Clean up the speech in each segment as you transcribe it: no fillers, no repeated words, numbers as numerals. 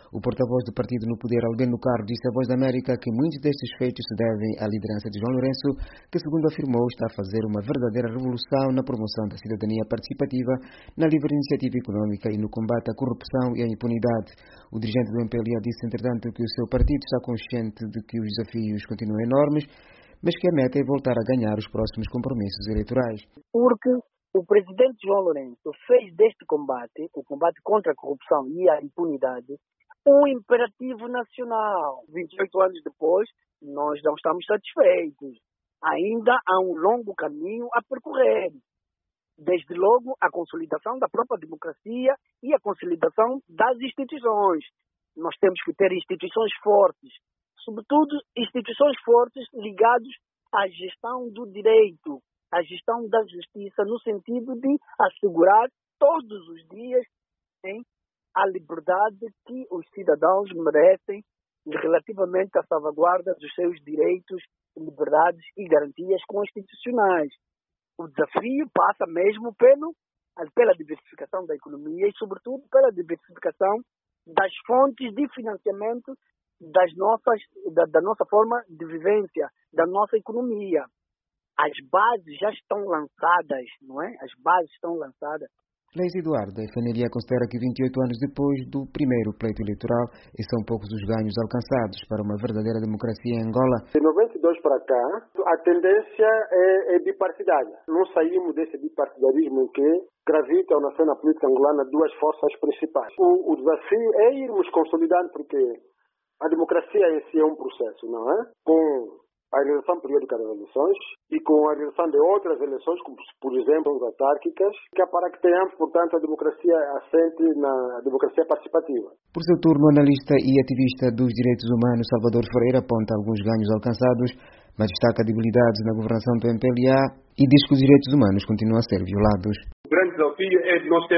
O porta-voz do partido no poder, Albino Carro, disse à Voz da América que muitos destes feitos se devem à liderança de João Lourenço, que, segundo afirmou, está a fazer uma verdadeira revolução na promoção da cidadania participativa, na livre iniciativa econômica e no combate à corrupção e à impunidade. O dirigente do MPLA disse, entretanto, que o seu partido está consciente de que os desafios continuam enormes, mas que a meta é voltar a ganhar os próximos compromissos eleitorais. Porque o presidente João Lourenço fez deste combate, o combate contra a corrupção e a impunidade, um imperativo nacional. 28 anos depois, nós não estamos satisfeitos. Ainda há um longo caminho a percorrer. Desde logo, a consolidação da própria democracia e a consolidação das instituições. Nós temos que ter instituições fortes, sobretudo instituições fortes ligadas à gestão do direito, à gestão da justiça, no sentido de assegurar todos os dias a liberdade que os cidadãos merecem relativamente à salvaguarda dos seus direitos, liberdades e garantias constitucionais. O desafio passa mesmo pela diversificação da economia e, sobretudo, pela diversificação das fontes de financiamento da nossa forma de vivência, da nossa economia. As bases já estão lançadas, não é? As bases estão lançadas. Leis Eduardo, a FNLA considera que 28 anos depois do primeiro pleito eleitoral, e são poucos os ganhos alcançados para uma verdadeira democracia em Angola. De 92 para cá, a tendência é bipartidária. Não saímos desse bipartidarismo que gravitam na cena política angolana duas forças principais. O desafio é irmos consolidando, porque a democracia em si é um processo, não é? Com a realização periódica das eleições e com a realização de outras eleições, como, por exemplo, as autárquicas, que é para que tenhamos, portanto, a democracia assente na democracia participativa. Por seu turno, o analista e ativista dos direitos humanos Salvador Ferreira aponta alguns ganhos alcançados, mas destaca debilidades na governação do MPLA e diz que os direitos humanos continuam a ser violados. O grande desafio é de nós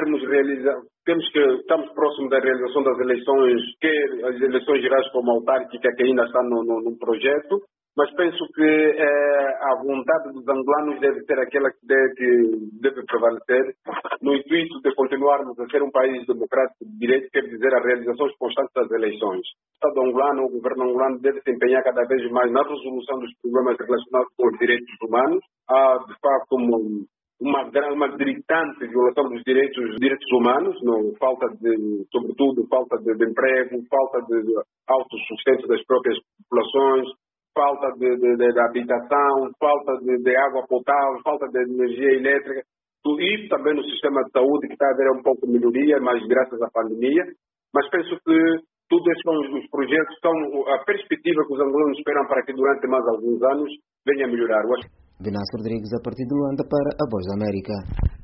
estamos próximos da realização das eleições, quer as eleições gerais como autárquica, que ainda está no projeto, mas penso que a vontade dos angolanos deve ser aquela que deve prevalecer, no intuito de continuarmos a ser um país democrático de direito, quer dizer, a realizações constantes das eleições. O Estado angolano, o governo angolano deve se empenhar cada vez mais na resolução dos problemas relacionados com os direitos humanos. Há, de facto, uma gritante violação dos direitos humanos, sobretudo falta de emprego, falta de autossustento das próprias populações, falta de habitação, falta de água potável, falta de energia elétrica. Tudo isso também no sistema de saúde, que está a haver um pouco de melhoria, mas graças à pandemia. Mas penso que todos esses projetos são a perspectiva que os angolanos esperam para que durante mais alguns anos venha a melhorar. Venâncio Rodrigues, a partir de Luanda, para a Voz da América.